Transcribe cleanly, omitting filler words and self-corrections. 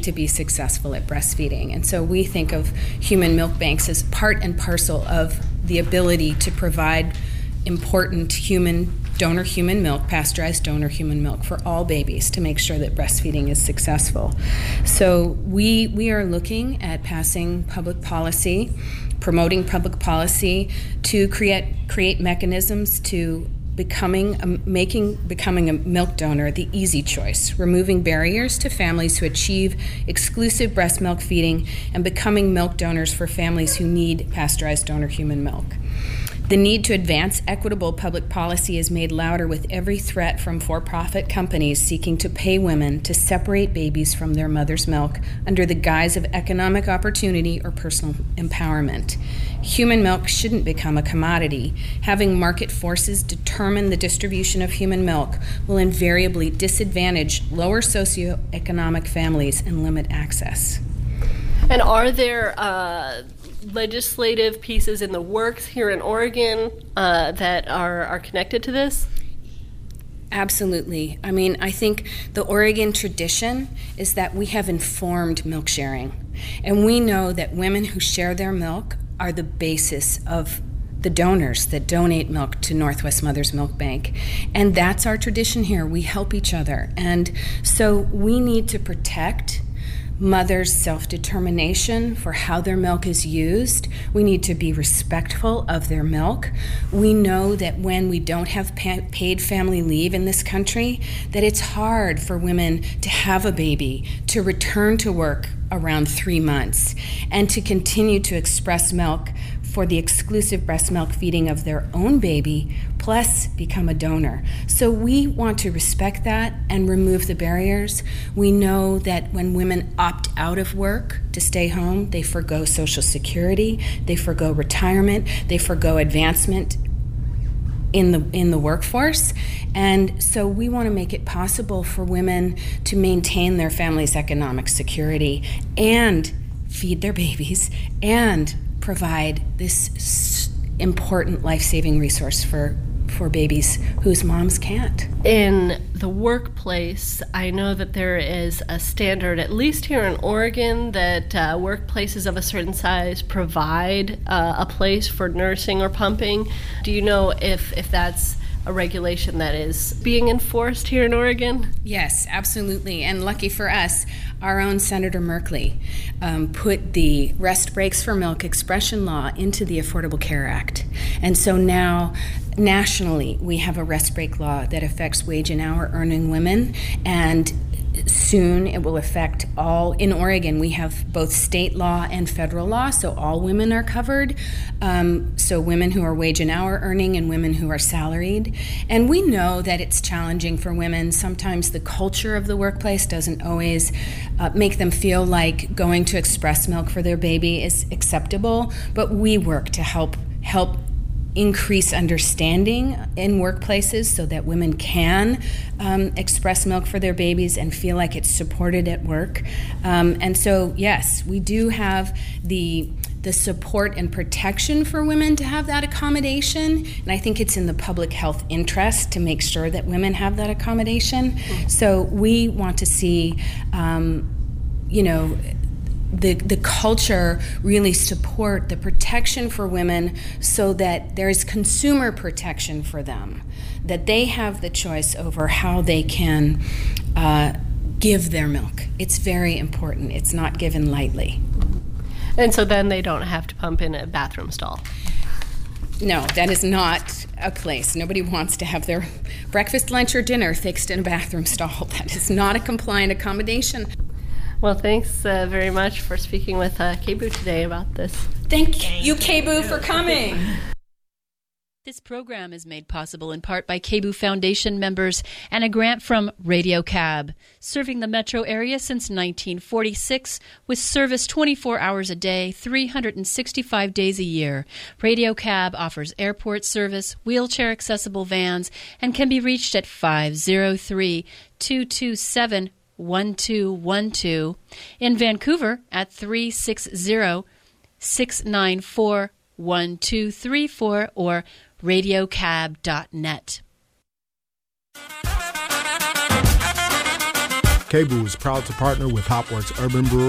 to be successful at breastfeeding. And so we think of human milk banks as part and parcel of the ability to provide important donor human milk, pasteurized donor human milk for all babies to make sure that breastfeeding is successful. So we are looking at passing public policy, promoting public policy to create mechanisms to becoming a milk donor the easy choice, removing barriers to families who achieve exclusive breast milk feeding and becoming milk donors for families who need pasteurized donor human milk. The need to advance equitable public policy is made louder with every threat from for-profit companies seeking to pay women to separate babies from their mother's milk under the guise of economic opportunity or personal empowerment. Human milk shouldn't become a commodity. Having market forces determine the distribution of human milk will invariably disadvantage lower socioeconomic families and limit access. And are there legislative pieces in the works here in Oregon that are connected to this? Absolutely. I mean, I think the Oregon tradition is that we have informed milk sharing. And we know that women who share their milk are the basis of the donors that donate milk to Northwest Mothers Milk Bank. And that's our tradition here. We help each other. And so we need to protect mothers' self-determination for how their milk is used. We need to be respectful of their milk. We know that when we don't have paid family leave in this country, that it's hard for women to have a baby, to return to work around 3 months, and to continue to express milk for the exclusive breast milk feeding of their own baby, plus become a donor. So we want to respect that and remove the barriers. We know that when women opt out of work to stay home, they forgo Social Security, they forgo retirement, they forgo advancement in the workforce. And so we want to make it possible for women to maintain their family's economic security and feed their babies and provide this important life-saving resource for babies whose moms can't. In the workplace, I know that there is a standard, at least here in Oregon, that workplaces of a certain size provide a place for nursing or pumping. Do you know if that's a regulation that is being enforced here in Oregon? Yes, absolutely. And lucky for us, our own Senator Merkley put the Rest Breaks for Milk expression law into the Affordable Care Act. And so now, nationally, we have a rest break law that affects wage and hour earning women, and soon it will affect all. In Oregon, we have both state law and federal law, so all women are covered. So women who are wage and hour earning and women who are salaried. And we know that it's challenging for women. Sometimes the culture of the workplace doesn't always make them feel like going to express milk for their baby is acceptable, but we work to help increase understanding in workplaces so that women can express milk for their babies and feel like it's supported at work. And so, yes, we do have the support and protection for women to have that accommodation. And I think it's in the public health interest to make sure that women have that accommodation. So we want to see, the culture really support the protection for women so that there is consumer protection for them, that they have the choice over how they can give their milk. It's very important. It's not given lightly. And so then they don't have to pump in a bathroom stall. No, that is not a place. Nobody wants to have their breakfast, lunch, or dinner fixed in a bathroom stall. That is not a compliant accommodation. Well, thanks very mumuch for speaking with KBOO today about this. Thank you, KBOO, for coming. This program is made possible in part by KBOO Foundation members and a grant from Radio Cab, serving the metro area since 1946 with service 24 hours a day, 365 days a year. Radio Cab offers airport service, wheelchair-accessible vans, and can be reached at 503-227-1212, in Vancouver at 360-694-1234 or radiocab.net. KBOO is proud to partner with Hopworks Urban Brewery